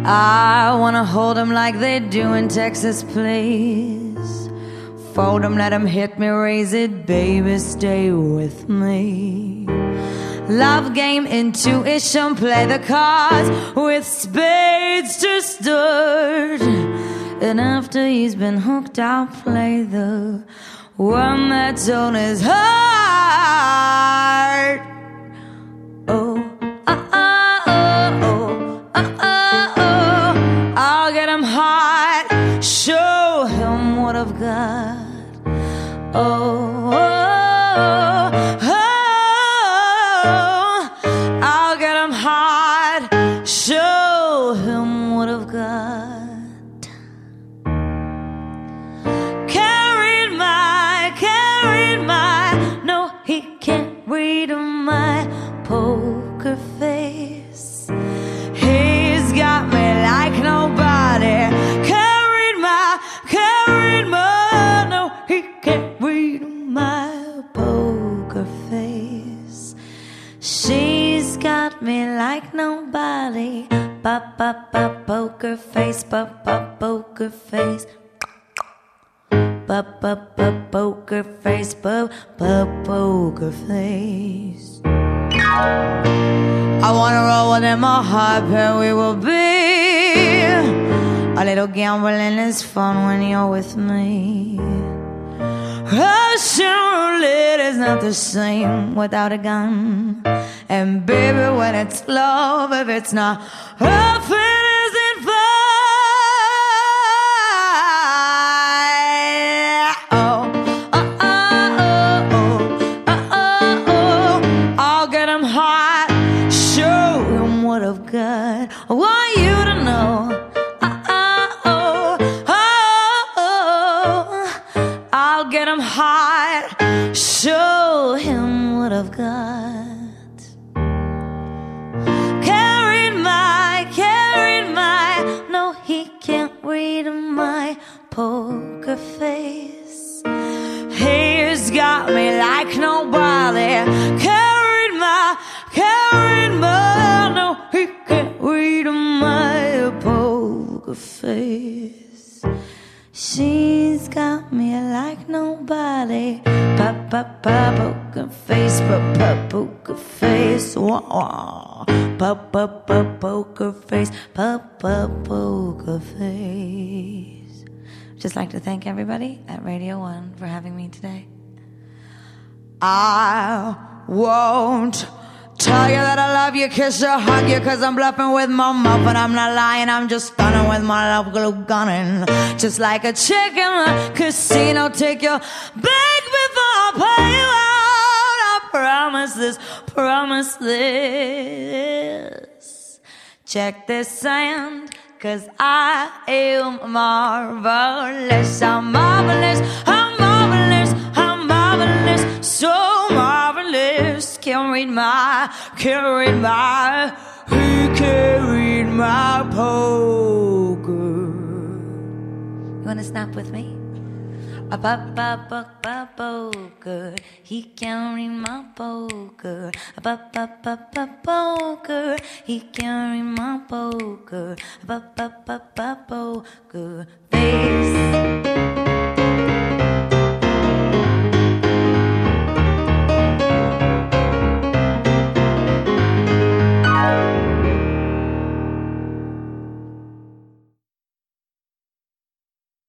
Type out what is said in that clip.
I wanna hold him like they do in Texas, please. Fold him, let him hit me, raise it, baby, stay with me. Love game, intuition, play the cards with spades to start. And after he's been hooked, I'll play the one that's on his heart. Oh, I'll get him hot, show him what I've got. I'll get him hot, show him what I've got. Carried my, no, he can't read my poker face. He's got me like nobody. Carried my, no, he can't read my poker face. She's got me like nobody. Pop, pop, pop, poker face, pop, pop, poker face. Pop, pop, pop, poker face, pop, pop, poker face. I wanna roll with him, a heart pair we will be. A little gambling is fun when you're with me. Russian roulette is not the same without a gun. And baby, when it's love, if it's not rough, it isn't fun. I'll get him hot, show him what I've got. I want you to know. I'll get him hot, show him what I've got. Carried my, no, he can't read my poker face. He's got me like nobody. Carried my, no, he can't read my poker face. She's got me like nobody. Pop, pop, pop, poker face, pop, pop, poker face. Wah, wah. Pop, pop, pop, poker face, pop, pop, poker face. Just like to thank everybody at Radio 1 for having me today. I won't tell you that I love you, kiss you, hug you, cause I'm bluffing with my mouth, and I'm not lying, I'm just stunning with my love glue gunning. Just like a chick in a casino, take your bag before I pay you out. I promise this. Check this hand, cause I am marvelous. I'm marvelous, I'm marvelous, I'm marvelous, so marvelous. Can't read my, he can't read my poker. You wanna snap with me? A pop, pop, pop, pop, poker. He can't read my poker. A pop, pop, pop, pop, poker. He can't read my poker. A pop, pop, pop, pop, poker face.